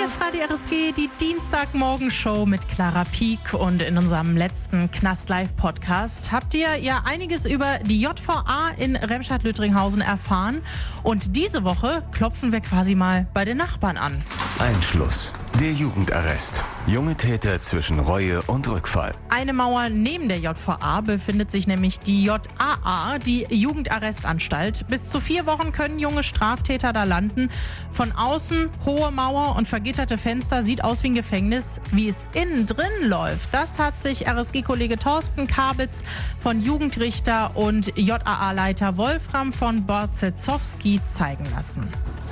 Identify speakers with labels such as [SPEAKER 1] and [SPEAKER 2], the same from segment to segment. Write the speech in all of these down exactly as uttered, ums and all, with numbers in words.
[SPEAKER 1] Hier ist Radio R S G, die Dienstagmorgenshow mit Clara Pieck. Und in unserem letzten Knast-Live-Podcast habt ihr ja einiges über die J V A in Remscheid-Lüttringhausen erfahren. Und diese Woche klopfen wir quasi mal bei den Nachbarn an.
[SPEAKER 2] Einschluss. Der Jugendarrest. Junge Täter zwischen Reue und Rückfall.
[SPEAKER 1] Eine Mauer neben der J V A befindet sich nämlich die J A A, die Jugendarrestanstalt. Bis zu vier Wochen können junge Straftäter da landen. Von außen hohe Mauer und vergitterte Fenster, sieht aus wie ein Gefängnis. Wie es innen drin läuft, das hat sich R S G-Kollege Thorsten Kabitz von Jugendrichter und J A A-Leiter Wolfram von Borzezowski zeigen lassen.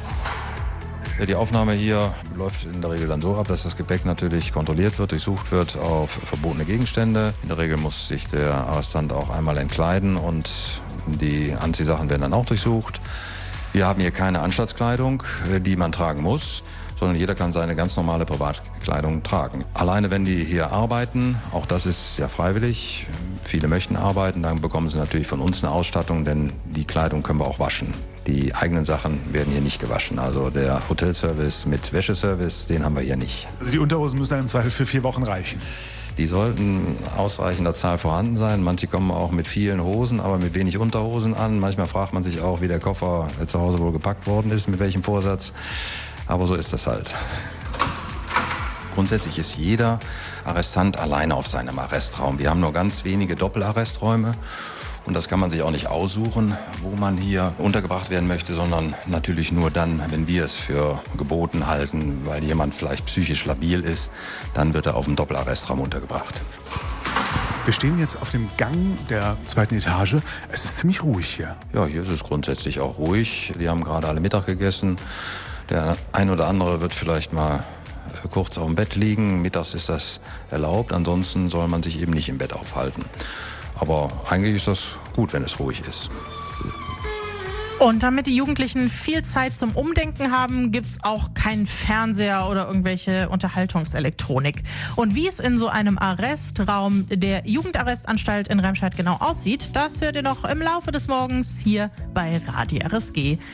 [SPEAKER 3] Die Aufnahme hier läuft in der Regel dann so ab, dass das Gepäck natürlich kontrolliert wird, durchsucht wird auf verbotene Gegenstände. In der Regel muss sich der Arrestant auch einmal entkleiden und die Anziehsachen werden dann auch durchsucht. Wir haben hier keine Anstaltskleidung, die man tragen muss, sondern jeder kann seine ganz normale Privatkleidung tragen. Alleine wenn die hier arbeiten, auch das ist ja freiwillig, viele möchten arbeiten, dann bekommen sie natürlich von uns eine Ausstattung, denn die Kleidung können wir auch waschen. Die eigenen Sachen werden hier nicht gewaschen. Also der Hotelservice mit Wäscheservice, den haben wir hier nicht.
[SPEAKER 4] Also die Unterhosen müssen dann im Zweifel für vier Wochen reichen?
[SPEAKER 3] Die sollten ausreichender Zahl vorhanden sein. Manche kommen auch mit vielen Hosen, aber mit wenig Unterhosen an. Manchmal fragt man sich auch, wie der Koffer zu Hause wohl gepackt worden ist, mit welchem Vorsatz. Aber so ist das halt. Grundsätzlich ist jeder Arrestant alleine auf seinem Arrestraum. Wir haben nur ganz wenige Doppelarresträume. Und das kann man sich auch nicht aussuchen, wo man hier untergebracht werden möchte, sondern natürlich nur dann, wenn wir es für geboten halten, weil jemand vielleicht psychisch labil ist, dann wird er auf dem Doppelarrestraum untergebracht.
[SPEAKER 4] Wir stehen jetzt auf dem Gang der zweiten Etage. Es ist ziemlich ruhig hier.
[SPEAKER 3] Ja, hier ist es grundsätzlich auch ruhig. Die haben gerade alle Mittag gegessen. Der ein oder andere wird vielleicht mal kurz auf dem Bett liegen. Mittags ist das erlaubt, ansonsten soll man sich eben nicht im Bett aufhalten. Aber eigentlich ist das gut, wenn es ruhig ist.
[SPEAKER 1] Und damit die Jugendlichen viel Zeit zum Umdenken haben, gibt's auch keinen Fernseher oder irgendwelche Unterhaltungselektronik. Und wie es in so einem Arrestraum der Jugendarrestanstalt in Remscheid genau aussieht, das hört ihr noch im Laufe des Morgens hier bei Radio R S G.